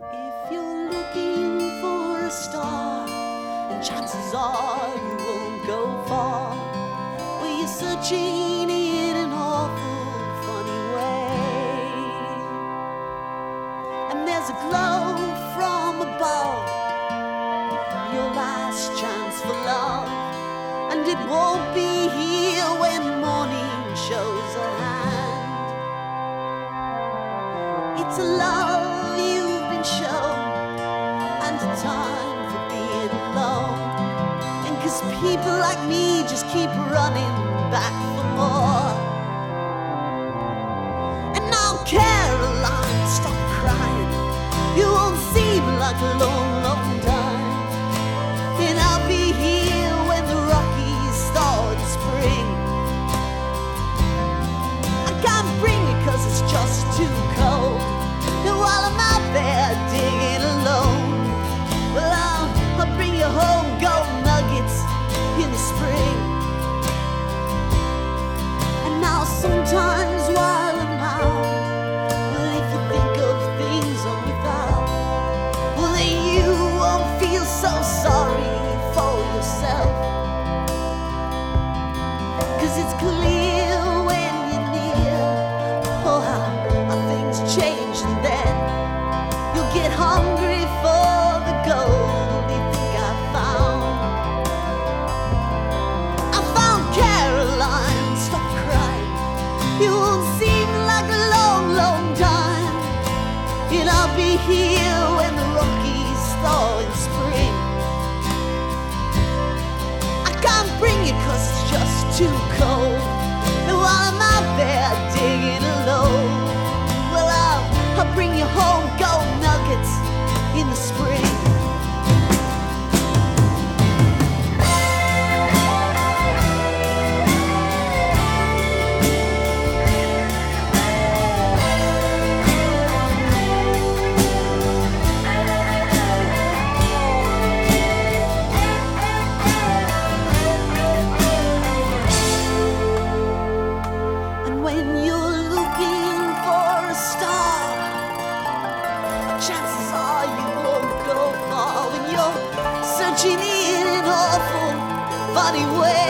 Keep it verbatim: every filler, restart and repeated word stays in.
If you're looking for a star, then chances are you won't go far. Well, you're searching in an awful funny way, and there's a glow from above, your last chance for love, and it won't be here when morning shows a hand. It's a love you've been shown, and a time for being alone. And 'cause people like me just keep running back for more. And now Caroline, stop crying, you won't seem like a long, long time. And I'll be here when the Rockies start to spring. I can't bring it 'cause it's just too cold. And while I'm out there digging alone, well, I'll, I'll bring you home gold nuggets in the spring. And now sometimes while I'm out, well, if you think of things I'm without, well, then you won't feel so sorry for yourself. 'Cause it's clear when you're near, oh, how, how things change, and then you'll get hungry for the gold you think I found. I found Caroline, stop crying, you won't seem like a long, long time. And I'll be here when the Rockies thaw in spring. I can't bring you 'cause it's just too cold. And while I'm out there digging alone, well, I'll, I'll bring you home gold nuggets in the spring. And when you're looking for a star, chances are you won't go far. When you're searching in an awful funny way,